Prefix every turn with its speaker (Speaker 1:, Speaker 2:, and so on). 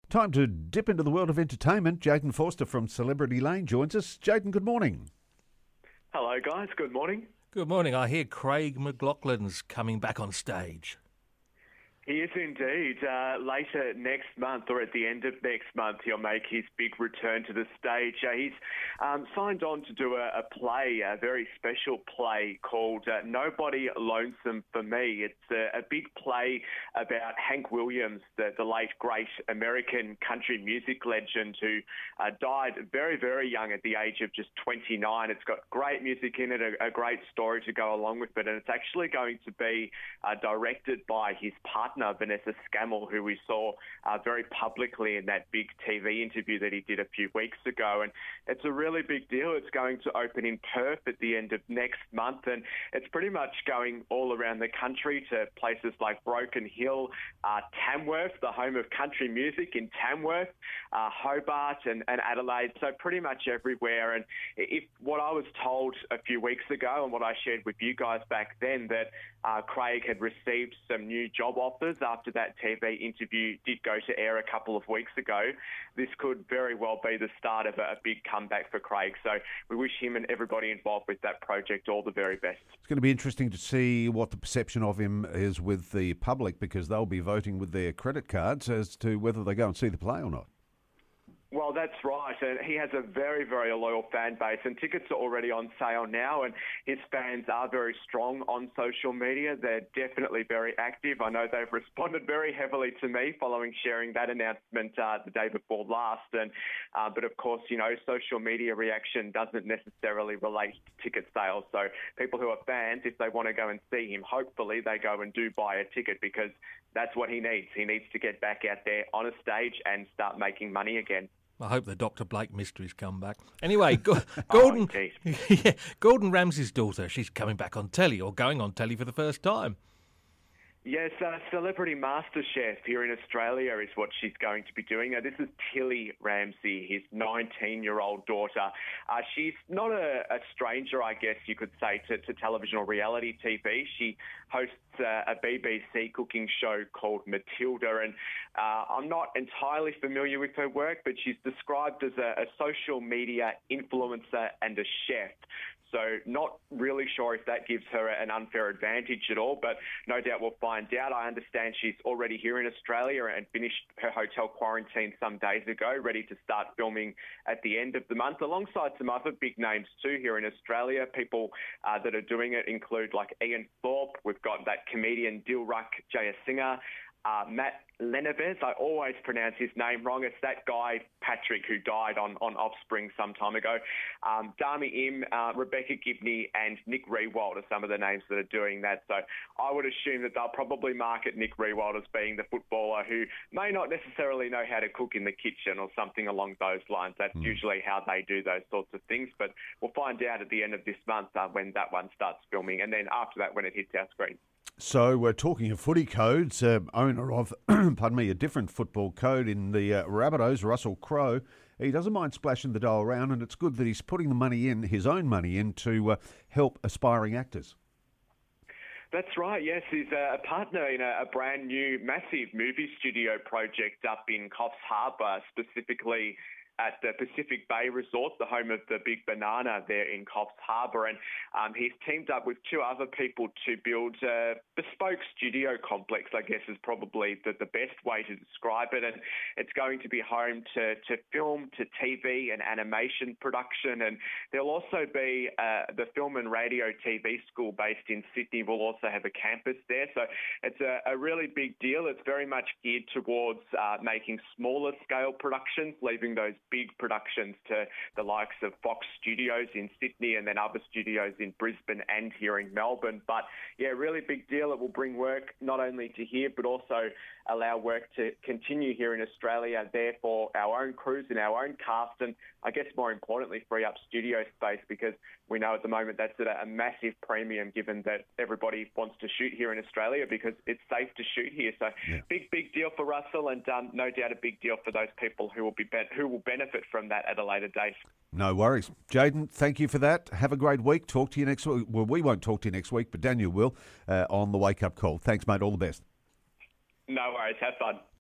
Speaker 1: Time to dip into the world of entertainment. Jayden Forster from Celebrity Lane joins us. Jayden, good morning.
Speaker 2: Hello, guys. Good morning.
Speaker 3: Good morning. I hear Craig McLachlan's coming back on stage.
Speaker 2: He is indeed. Later next month, or at the end of next month, he'll make his big return to the stage. He's signed on to do a play, a very special play called Nobody Lonesome for Me. It's a big play about Hank Williams, the late great American country music legend who died very, very young at the age of just 29. It's got great music in it, a great story to go along with it, and it's actually going to be directed by his partner, Vanessa Scammell, who we saw very publicly in that big TV interview that he did a few weeks ago. And it's a really big deal. It's going to open in Perth at the end of next month, and it's pretty much going all around the country to places like Broken Hill, Tamworth, the home of country music in Tamworth, Hobart and Adelaide, so pretty much everywhere. And if what I was told a few weeks ago and what I shared with you guys back then, that Craig had received some new job offers after that TV interview did go to air a couple of weeks ago, this could very well be the start of a big comeback for Craig. So we wish him and everybody involved with that project all the very best.
Speaker 1: It's going to be interesting to see what the perception of him is with the public, because they'll be voting with their credit cards as to whether they go and see the play or not.
Speaker 2: Well, that's right. And he has a very, very loyal fan base, and tickets are already on sale now, and his fans are very strong on social media. They're definitely very active. I know they've responded very heavily to me following sharing that announcement the day before last. And but of course, you know, social media reaction doesn't necessarily relate to ticket sales. So people who are fans, if they want to go and see him, hopefully they go and do buy a ticket, because that's what he needs. He needs to get back out there on a stage and start making money again.
Speaker 3: I hope the Dr. Blake mysteries come back. Anyway, Gordon, Gordon Ramsay's daughter, she's coming back on telly, or going on telly for the first time.
Speaker 2: Yes, Celebrity MasterChef here in Australia is what she's going to be doing. Now, this is Tilly Ramsay, his 19-year-old daughter. She's not a stranger, I guess you could say, to television or reality TV. She hosts a BBC cooking show called Matilda, and I'm not entirely familiar with her work, but she's described as a social media influencer and a chef. So not really sure if that gives her an unfair advantage at all, but no doubt we'll find out. I understand she's already here in Australia and finished her hotel quarantine some days ago, ready to start filming at the end of the month, alongside some other big names too here in Australia. People that are doing it include like Ian Thorpe. We've got that comedian Dilruk Jayasinghe, Matt Leneves, I always pronounce his name wrong. It's that guy, Patrick, who died on Offspring some time ago. Dami Im, Rebecca Gibney and Nick Riewoldt are some of the names that are doing that. So I would assume that they'll probably market Nick Riewoldt as being the footballer who may not necessarily know how to cook in the kitchen or something along those lines. That's usually how they do those sorts of things. But we'll find out at the end of this month when that one starts filming, and then after that when it hits our screen.
Speaker 1: So we're talking of footy codes. Owner of, pardon me, a different football code in the Rabbitohs, Russell Crowe. He doesn't mind splashing the dough around, and it's good that he's putting the money in, his own money in, to help aspiring actors.
Speaker 2: That's right, yes. He's a partner in a brand new, massive movie studio project up in Coffs Harbour, specifically at the Pacific Bay Resort, the home of the Big Banana there in Coffs Harbour. And he's teamed up with two other people to build a bespoke studio complex, I guess is probably the best way to describe it. And it's going to be home to film, to TV and animation production. And there'll also be the Film and Radio TV School based in Sydney will also have a campus there. So it's a really big deal. It's very much geared towards making smaller scale productions, leaving those big productions to the likes of Fox Studios in Sydney and then other studios in Brisbane and here in Melbourne. But yeah, really big deal. It will bring work not only to here, but also allow work to continue here in Australia, there for our own crews and our own cast, and I guess more importantly, free up studio space, because we know at the moment that's at a massive premium, given that everybody wants to shoot here in Australia because it's safe to shoot here. So big deal for Russell, and no doubt a big deal for those people who will benefit from that at a later date.
Speaker 1: No worries. Jayden, thank you for that. Have a great week. Talk to you next week. Well, we won't talk to you next week, but Daniel will on the Wake Up Call. Thanks, mate. All the best.
Speaker 2: No worries. Have fun.